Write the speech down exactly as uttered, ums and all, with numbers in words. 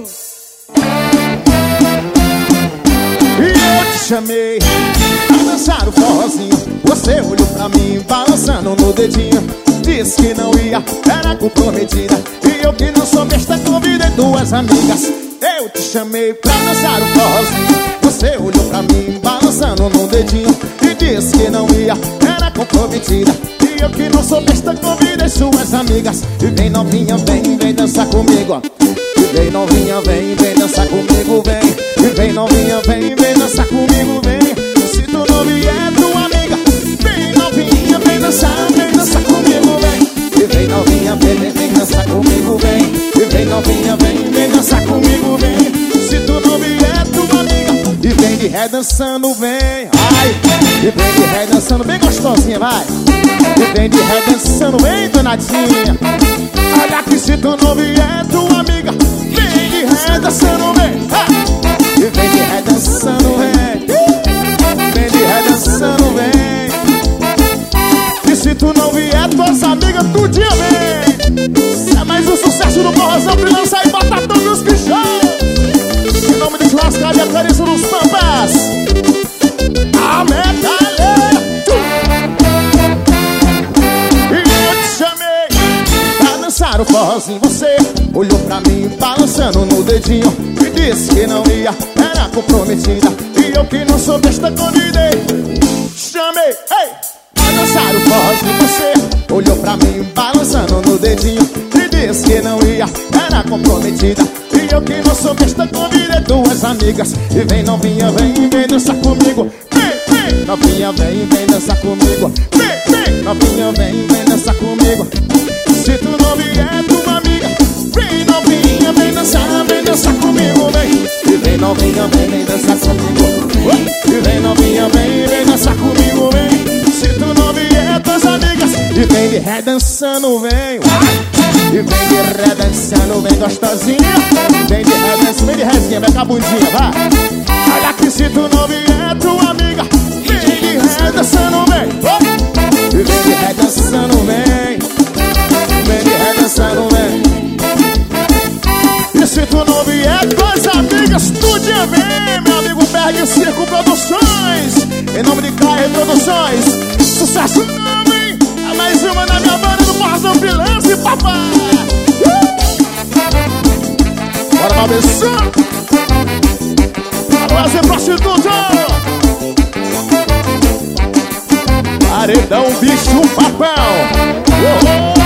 E eu te chamei pra dançar o forrozinho. Você olhou pra mim balançando no dedinho. Disse que não ia, era comprometida. E eu que não sou besta convidei duas amigas. Eu te chamei pra dançar o forrozinho. Você olhou pra mim balançando no dedinho. E disse que não ia, era comprometida. E eu que não sou besta convidei suas amigas. E vem novinha, vem, vem dançar comigo. E vem novinha, vem, vem dançar comigo, vem. E vem novinha, vem, vem dançar comigo, vem. Se tu não vier, tua amiga. Vem novinha, vem dançar, vem dançar comigo, vem. E vem novinha, vem, vem, vem dançar comigo, vem. E vem novinha, vem, vem dançar comigo, vem. Se tu não vier, tua amiga. E vem de ré dançando, vem. Ai, e vem de ré dançando, bem gostosinha, vai. E vem de ré dançando, vem danadinha. Olha que se tu não vier, tua amiga. Vem de ré dançando, vem. E vem de ré dançando, vem. Vem de ré dançando, vem. E se tu não vier, tuas amigas tudinho vem. É mais um sucesso do Forrozão Brilhança e Batatão dos Bichos. Em nome de Lascada e a Clarissa dos Pampas. A medalha. E eu te chamei pra dançar o forrozinho. Você olhou pra mim balançando no dedinho. E disse que não ia, era comprometida. E eu que não sou besta convidei. Chamei, ei, pra dançar o forrozinho. Você olhou pra mim balançando no dedinho. E disse que não ia, era comprometida. E eu que não sou besta convidei duas amigas. E vem novinha, vem, vem dançar comigo. Vem, vem, novinha, vem, vem dançar comigo. Vem, vem, novinha, vem, vem dançar comigo. Se tu não vier, tua amiga. Vem novinha, vem dançar, vem dançar comigo, vem. E vem novinha, vem, vem dançar comigo. E vem novinha, vem, vem dançar comigo, vem. Se tu não vier, tuas amigas. E vem de ré dançando, vem. E vem de ré dançando, vem gostosinha. Vem de ré dançando, vem de rézinha, vem com a bundinha, vai. Olha que se tu não vier, tua amiga. Vem de ré dançando, vem. E vem de ré dançando, vem. Vem de ré dançando, vem. E se tu não vier, tuas amigas, tudinho vem. Meu amigo Berg Circo Produções. Em nome de Caio Produções. Sucesso não, hein? É mais uma na minha banda do Forrozão Brilhança e papai. Bora pra missão. Bora ser prostituta. Paredão, bicho, papel. Oh, oh.